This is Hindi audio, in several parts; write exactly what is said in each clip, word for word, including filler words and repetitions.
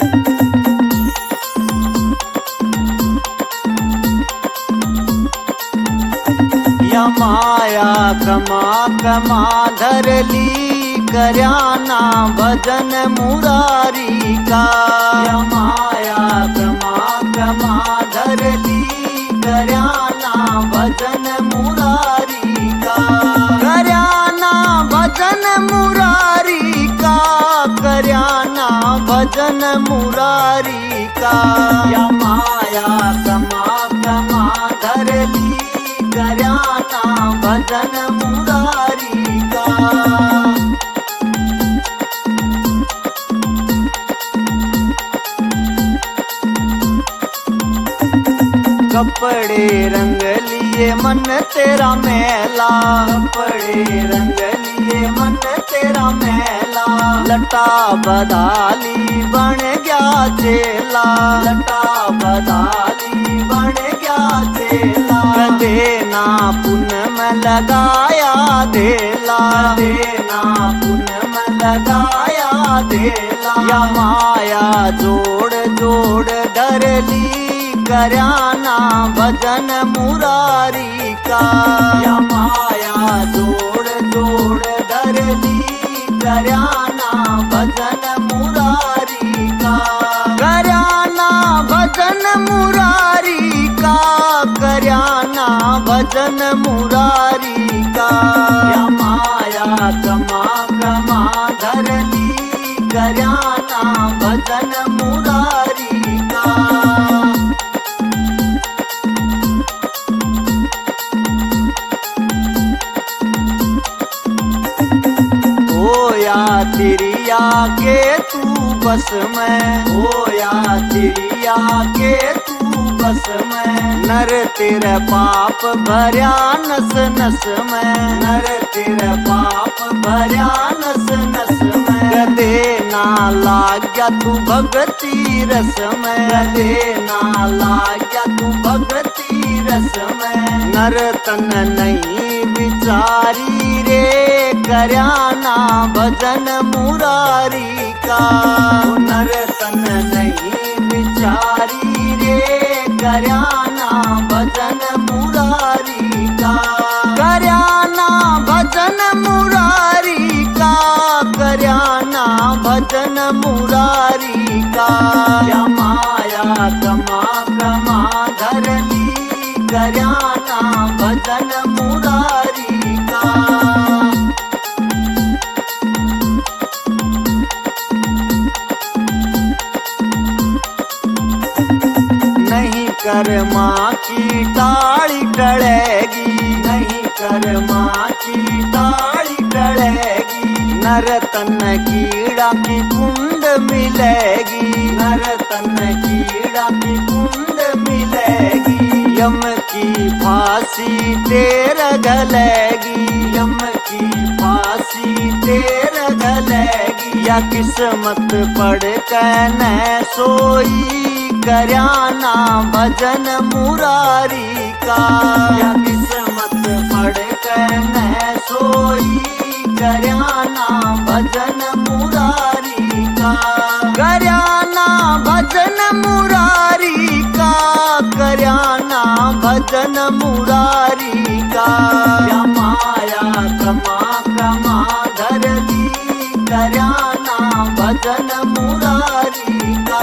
या माया कमा कमा धरली करयाना भजन मुरारी का। या माया कमा कमा धरली करयाना भजन मुरारी का। करयाना भजन मुरारी का, करयाना भजन मुरारी का। या माया कमा कमा धरली करयाना भजन मुरारी का। कपड़े रंग लिए मन तेरा मैला, कपड़े रंग लिए मन तेरा मैला। लटा बदाली बन गया चेला, लटा बदाली बन गया चेला। देना पुन में लगाया देला, देना पुन में लगाया देला। या माया जोड़ जोड़ धरली करयाना भजन मुरारी का। या माया जोड़ जोड़ धरली करयाना भजन मुरारी का। करयाना भजन मुरारी का, करयाना भजन मुरारी का। या माया कमा कमा धरली करयाना भजन मुरारी का। होया तिरिया के तू बस में, होया तिरिया के तू बस में। नर तेरे पाप भर्या नस नस में, नर तेरे पाप भर्या नस नस में। गदे ना लाग्या तू भगती रस में, गदे ना लाग्या तू भगती रस में। नर तन नहीं विचारी रे करयाना भजन मुरारी का। नर तन नहीं विचारी रे करयाना भजन मुरारी का। करयाना भजन मुरारी का, करयाना भजन मुरारी का। या माया कमा कमा धरली करयाना भजन मुरारी का। नहीं कर्मा की टाड़ी टळेगी, नहीं कर्मा की टाड़ी टळेगी। नर तन कीड़ा की कुंड मिलेगी, नर तन कीड़ा की कुंड मिलेगी। यम की फांसी तेर गलेगी, यम की फांसी तेर गलेगी। या किस्मत पढ़ के न सोई करयाना भजन मुरारी का। या किस्मत पढ़ के न सोई करयाना भजन मुरारी का। करयाना भजन मुरारी का, करयाना भजन मुरारी का। या माया कमा कमा धरली करयाना भजन मुरारी का।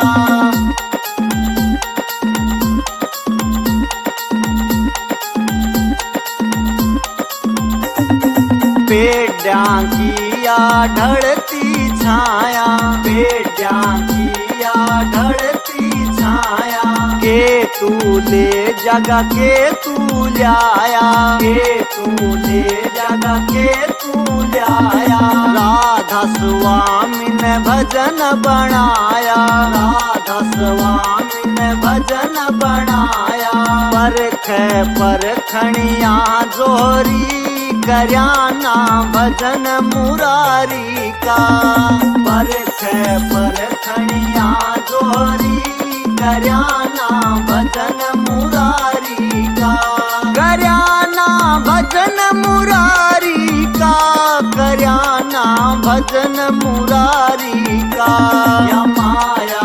पेड्या किया ढड़ती छाया, पेड्या किया ढड़ती छाया। के तू ले जगा के तू लाया, के तू ले जगा के तू लाया। राधा स्वामी ने भजन बनाया, राधा स्वामी ने भजन बनाया। परख परखणिया जोहरी करयाना भजन मुरारी का। परख परखणिया जोहरी करयाना भजन मुरारी का। करयाना भजन मुरारी का, करयाना भजन मुरारी का। या माया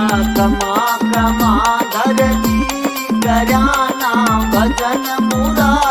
क्रमा धरती, गर्याना भजन मुरारी।